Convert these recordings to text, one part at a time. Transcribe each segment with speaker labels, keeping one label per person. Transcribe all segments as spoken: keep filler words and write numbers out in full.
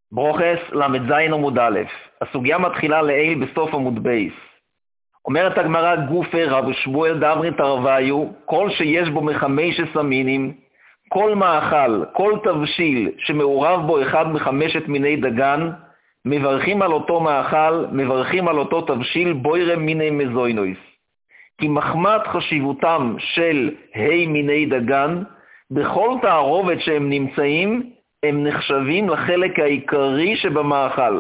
Speaker 1: ברוכס למד זין עמוד א', הסוגיה מתחילה לעיל בסוף עמוד בייס. אומרת הגמרא גופה רב שמואל דאמרי תרוויו, כל שיש בו מחמש סמינים, כל מאכל, כל תבשיל שמעורב בו אחד מחמשת מיני דגן, מברכים על אותו מאכל, מברכים על אותו תבשיל בוירם מיני מזוינויס. כי מחמת חשיבותם של ה' מיני דגן, בכל תערובת שהם נמצאים, הם נחשבים לחלק העיקרי שבמאכל.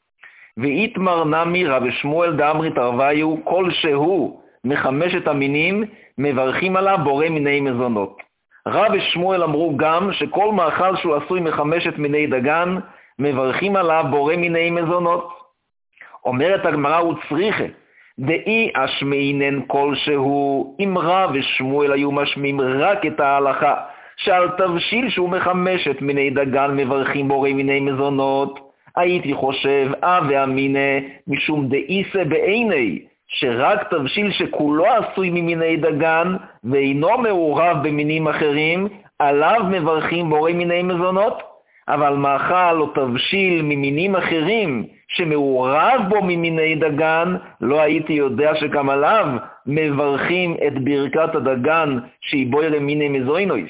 Speaker 1: ואיתמר נמי רב שמואל דאמרי תרוויו, כל שהוא מחמשת המינים, מברכים עליו בורא מיני מזונות. רב שמואל אמרו גם שכל מאכל שהוא עשוי מחמשת מיני דגן, מברכים עליו בורא מיני מזונות. אומרת הגמרא וצריכה, דאי אשמעינן כלשהו, אם רב ושמואל היו משמיעים רק את ההלכה, שעל תבשיל שהוא מחמשת מיני דגן מברכים בורא מיני מזונות, הייתי חושב, אה ואמינה, משום דאיסה בעיני, שרק תבשיל שכולו עשוי ממיני דגן, ואינו מעורב במינים אחרים, עליו מברכים בורא מיני מזונות. אבל מאכל או תבשיל ממינים אחרים, שמעורב בו ממיני דגן, לא הייתי יודע שגם עליו מברכים את ברכת הדגן, שהיא בוירם מיני מזוינויס.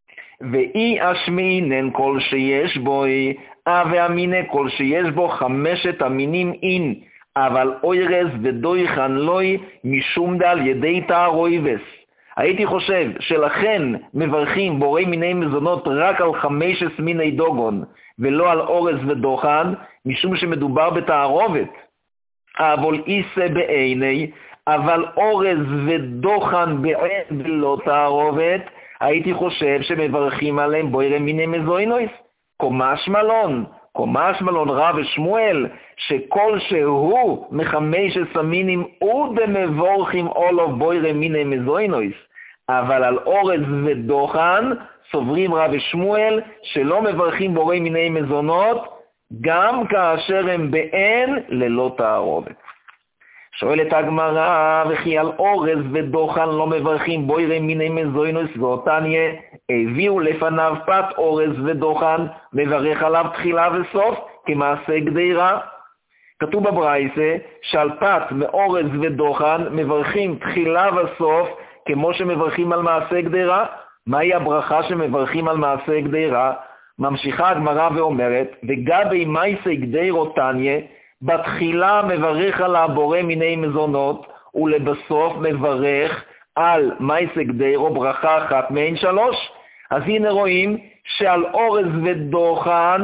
Speaker 1: ואי אשמעינן כל שיש בו, אה ואמינה כל שיש בו חמשת המינים אין, אבל אוירז ודויכן לוי משום דל ידי תערויבס. הייתי חושב שלכן מברכים בורא מיני מזונות רק על חמשת מיני דוגון, ולא על אורז ודוחן, משום שמדובר בתערובת. אבל איסה בעיני, אבל אורז ודוחן בעין ולא תערובת, הייתי חושב שמברכים עליהם בורא מיני מזוינויס. קומש מלון, קומש מלון רב ושמואל, שכל שהוא מחמש סמינים ודמבורכים אולו בוירם מיני מזוינויס, אבל על אורז ודוחן סוברים רב ושמואל שלא מברכים בורא מיני מזונות, גם כאשר הם בעין ללא תערובת. שואלת הגמרא, וכי על אורז ודוחן לא מברכים בוירם מיני מזוינוס, ואותניה הביאו לפניו פת אורז ודוחן, מברך עליו תחילה וסוף כמעשה גדירה. כתוב בברייסה שעל פת מאורז ודוחן מברכים תחילה וסוף כמו שמברכים על מעשה גדירה. מהי הברכה שמברכים על מעשה גדירה? ממשיכה הגמרא ואומרת, וגבי מעשה גדירו תניה, בתחילה מברך על הבורא מיני מזונות, ולבסוף מברך על מעשה גדירו ברכה אחת מעין שלוש. אז הנה רואים שעל אורז ודוחן,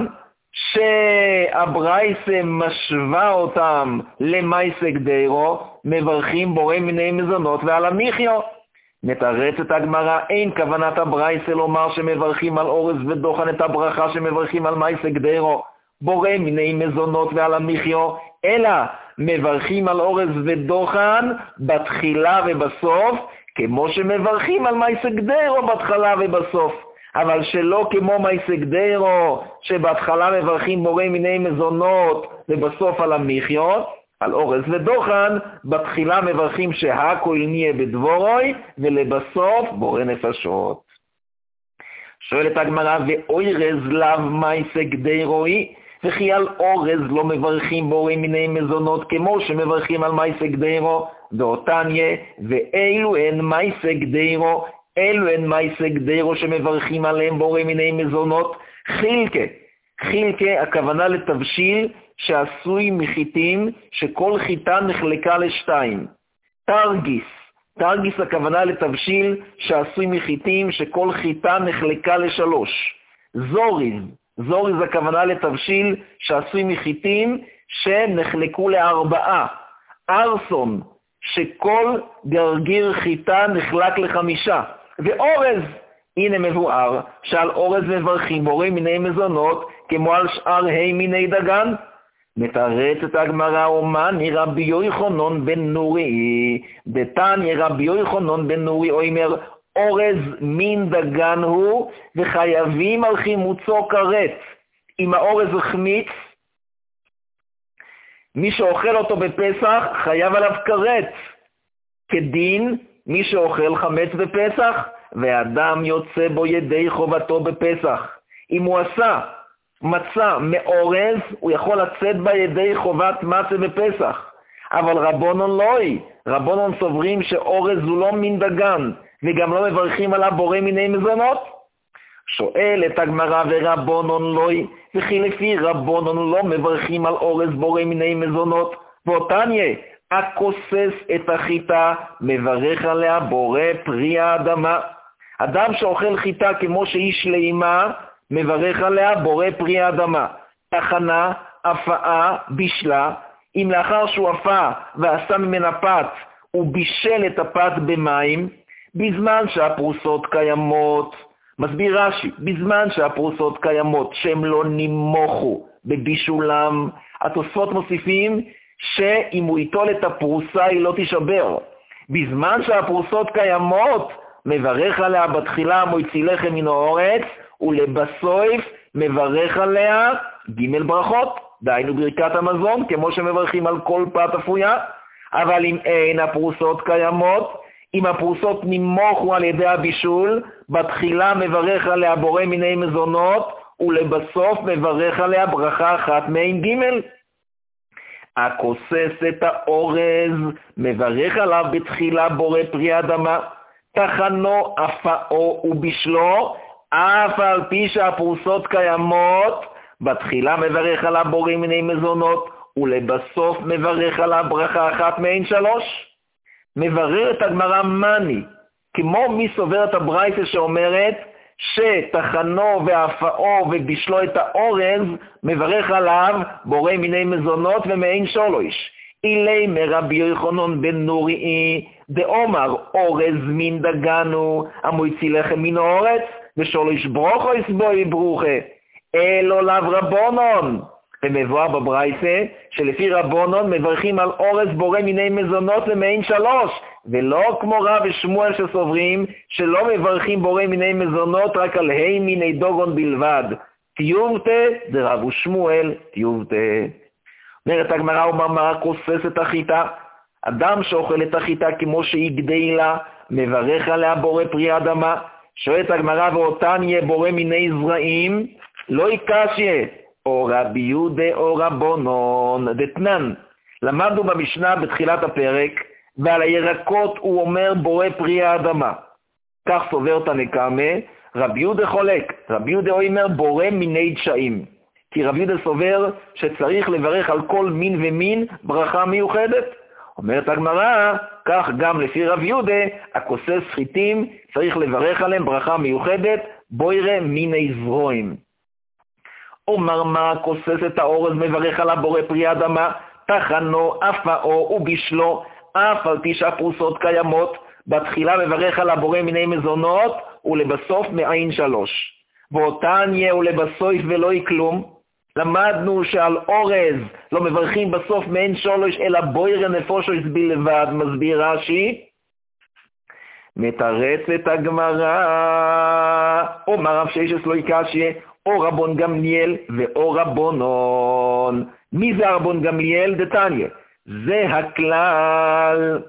Speaker 1: שהברייסה משווה אותם למעשה גדירו, מברכים בורא מיני מזונות ועל המחיו. מתרצת הגמרא, אין כוונת הברייסה לומר שמברכים על אורז ודוחן את הברכה שמברכים על מעשה גדירו, בורא מיני מזונות ועל המחיו, אלא מברכים על אורז ודוחן בתחילה ובסוף, כמו שמברכים על מעשה גדירו בתחילה ובסוף. אבל שלא כמו מעשה גדירו, שבהתחלה מברכים בורא מיני מזונות ובסוף על המחיו, על אורז ודוחן, בתחילה מברכים שהכל נהיה בדבורוי, ולבסוף בורא נפשות. שואלת הגמרא, ואוירז לאו מעשה גדירוי, וכי על אורז לא מברכים בורא מיני מזונות כמו שמברכים על מעשה גדירו, ואותניה, ואילו הן מעשה גדירו, אלו הן מעשה גדירו שמברכים עליהם בורא מיני מזונות. חילקה, חילקה הכוונה לתבשיל שעשוי מחיטים שכל חיטה נחלקה לשתיים. תרגיס, תרגיס הכוונה לתבשיל שעשוי מחיטים שכל חיטה נחלקה לשלוש. זוריז, זוריז הכוונה לתבשיל שעשוי מחיטים שנחלקו לארבעה. ארסון, שכל גרגיר חיטה נחלק לחמישה. ואורז, הנה מבואר שעל אורז מברכים בורא מיני מזונות כמו על שאר ה' מיני דגן. מתרצת הגמרא, אומני רבי יוחנן בן נורי, דתניא רבי יוחנן בן נורי אומר, אורז מין דגן הוא וחייבים על חימוצו כרת. אם האורז החמיץ, מי שאוכל אותו בפסח חייב עליו כרת, כדין מי שאוכל חמץ בפסח, ואדם יוצא בו ידי חובתו בפסח. אם הוא עשה מצה מאורז, הוא יכול לצאת בה ידי חובת מצה בפסח. אבל רבונון לא היא. רבונון סוברים שאורז הוא לא מין דגן, וגם לא מברכים עליו בורא מיני מזונות. שואל את הגמרא ורבונון לא היא, וכי לפי רבונון לא מברכים על אורז בורא מיני מזונות. ואותניה, הכוסס את החיטה, מברך עליה בורא פרי האדמה. אדם שאוכל חיטה כמו שהיא שלמה, מברך עליה בורא פרי האדמה. תחנה, אפאה, בישלה, אם לאחר שהוא אפה ועשה ממנה פת, הוא בישל את הפת במים, בזמן שהפרוסות קיימות, מסביר רש"י, בזמן שהפרוסות קיימות, שהם לא נמוכו בבישולם, התוספות מוסיפים שאם הוא ייטול את הפרוסה היא לא תישבר. בזמן שהפרוסות קיימות, מברך עליה בתחילה מויציא לחם מן האורץ, ולבסוף מברך עליה ג' ברכות, דהיינו ברכת המזון, כמו שמברכים על כל פת אפויה. אבל אם אין הפרוסות קיימות, אם הפרוסות נמוכו על ידי הבישול, בתחילה מברך עליה בורא מיני מזונות, ולבסוף מברך עליה ברכה אחת מעין ג'. הכוסס את האורז, מברך עליו בתחילה בורא פרי אדמה, תחנו, אפאו ובישלו, אף על פי שהפרוסות קיימות, בתחילה מברך עליו בורא מיני מזונות, ולבסוף מברך עליו ברכה אחת מעין שלוש. מברר את הגמרא מני, כמו מי סובר את הברייתא שאומרת שתחנו ואפאו ובישלו את האורז, מברך עליו בורא מיני מזונות ומעין שלוש. אילי מרבי יוחנן בן נורי דאמר אורז מן דגנו, המויציא לחם מן האורץ, ושלוש ברוכו יסבוי ברוכה, אלו לאו רבונון. ומבואר בברייתא שלפי רבונון מברכים על אורז בורא מיני מזונות למעין שלוש, ולא כמו רב ושמואל שסוברים שלא מברכים בורא מיני מזונות רק על ה' מיני דוגון בלבד. תיובתא דרב ושמואל תיובתא. אומרת הגמרא, ומאמר כוסס את החיטה, אדם שאוכל את החיטה כמו שהיא גדלה, מברך עליה בורא פרי אדמה. שואלת הגמרא, ואותן יהיה בורא מיני זרעים, לא יקשיה, או רבי יהודה או רבונון דתנן. למדנו במשנה בתחילת הפרק, ועל הירקות הוא אומר בורא פרי האדמה. כך סובר תנקמה, רבי יהודה חולק, רבי יהודה אומר בורא מיני דשאים. כי רבי יהודה סובר שצריך לברך על כל מין ומין ברכה מיוחדת. אומרת הגמרא, כך גם לפי רבי יהודה, הכוסס חיטים צריך לברך עליהם ברכה מיוחדת, בוירא מיני זרועים. אומר מה כוסס את האורז מברך על הבורא פרי אדמה, תחנו, אפאו ובישלו, אף על פי שהפרוסות קיימות, בתחילה מברך על הבורא מיני מזונות, ולבסוף מעין שלוש. ואותן יהיה ולבסוף ולא יקלום. למדנו שעל אורז לא מברכים בסוף מעין שלוש, אלא בוירא נפושו יסביל לבד, מסביר רש"י. מתרצת הגמרא, אומר רב ששת לא יקשיה, או רבון גמליאל ואו רבונון. מי זה רבון גמליאל? דתניא. זה הכלל.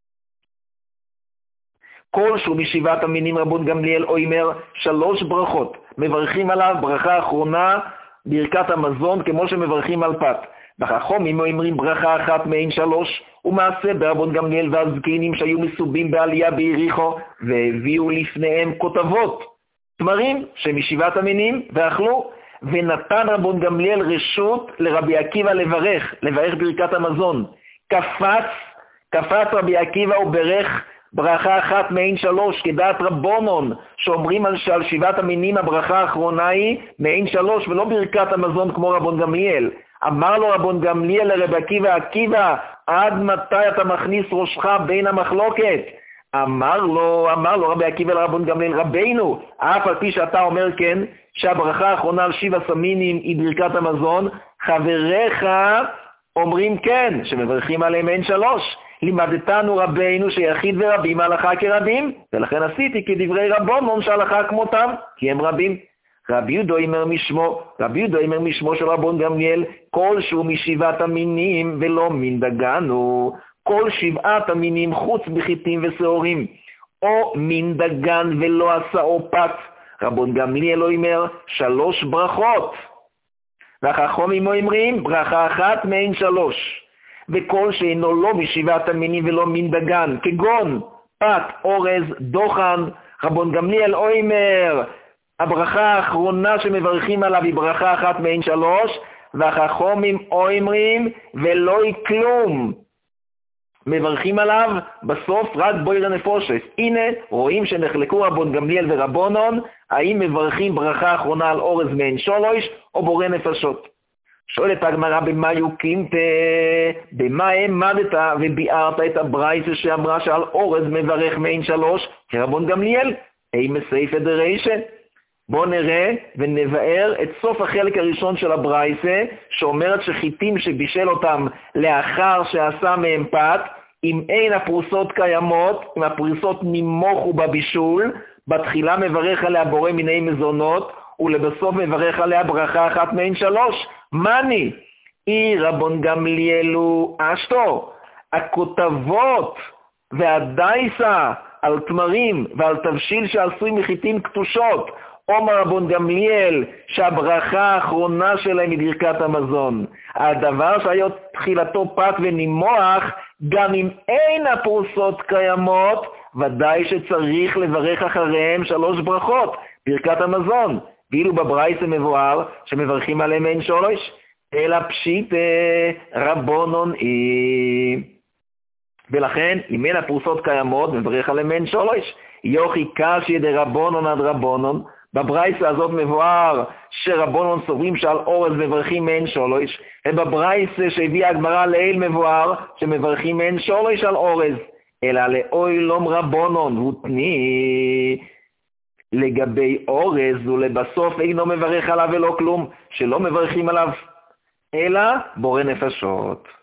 Speaker 1: כל שהוא משבעת המינים רבון גמליאל אומר שלוש ברכות. מברכים עליו ברכה אחרונה, ברכת המזון, כמו שמברכים על פת. בחכמים אומרים ברכה אחת מעין שלוש, ומעשה ברבון גמליאל והזקנים שהיו מסובים בעלייה ביריחו, והביאו לפניהם כותבות, תמרים שמשבעת המינים, ואכלו, ונתן רבון גמליאל רשות לרבי עקיבא לברך, לברך ברכת המזון. קפץ, קפץ רבי עקיבא וברך ברכה אחת מעין שלוש, כדעת רבונון, שאומרים על שעל שבעת המינים הברכה האחרונה היא מעין שלוש, ולא ברכת המזון כמו רבון גמליאל. אמר לו רבון גמליאל לרבי עקיבא, עקיבא, עד מתי אתה מכניס ראשך בין המחלוקת? אמר לו, אמר לו רבי עקיבא לרבון גמליאל, רבינו, אף על פי שאתה אומר כן, שהברכה האחרונה על שבע סמינים היא ברכת המזון, חבריך אומרים כן, שמברכים עליהם מעין שלוש. לימדתנו רבינו שיחיד ורבים הלכה כרבים, ולכן עשיתי כדברי רבונון שהלכה כמותם, כי הם רבים. רבי יהודה אומר משמו, רבי יהודה אומר משמו של רבון גמליאל, כל שהוא משבעת המינים ולא מן דגנו, כל שבעת המינים חוץ בחיטים ושעורים, או מן דגן ולא עשאו פת. רבון גמליאל אומר שלוש ברכות, והחכמים אומרים ברכה אחת מעין שלוש, וכל שאינו לא משבעת המינים ולא מן דגן, כגון פת, אורז, דוחן, רבון גמליאל אומר, הברכה האחרונה שמברכים עליו היא ברכה אחת מעין שלוש, והחכמים אומרים ולא היא כלום. מברכים עליו בסוף רק בוירא נפושס. הנה רואים שנחלקו רבון גמליאל ורבונון, האם מברכים ברכה אחרונה על אורז מעין שלוש או בורא נפשות. שואלת הגמרא במה יוקימת, במה העמדת וביארת את הברייתא שאמרה שעל אורז מברך מעין שלוש כרבון גמליאל? אי מסייפא דרישא. בואו נראה ונבאר את סוף החלק הראשון של הברייתא, שאומרת שחיטים שבישל אותם לאחר שעשה מהם פת, אם אין הפרוסות קיימות, אם הפרוסות נמוכו בבישול, בתחילה מברך עליה בורא מיני מזונות, ולבסוף מברך עליה ברכה אחת מעין שלוש. מני? אי רבון גמליאלו אשתו, הכותבות והדייסה על תמרים ועל תבשיל שעשוי מחיטים קטושות, אומר רבון גמליאל שהברכה האחרונה שלהם היא ברכת המזון. הדבר שהיה תחילתו פת ונימוח, גם אם אין הפרוסות קיימות, ודאי שצריך לברך אחריהם שלוש ברכות, ברכת המזון. ואילו בברייתא מבואר שמברכים עליהם מעין שלוש, אלא פשיטא רבונון אי. ולכן, אם אין הפרוסות קיימות, מברך עליהם מעין שלוש. יוכי קשיא דרבונון עד רבונון, בברייתא הזאת מבואר שרבונון סוברים שעל אורז מברכים מעין שלוש, ובברייתא שהביאה הגמרא לעיל מבואר שמברכים מעין שלוש על אורז. אלא לאוילום רבונון הותני לגבי אורז ולבסוף אינו מברך עליו ולא כלום, שלא מברכים עליו אלא בורא נפשות.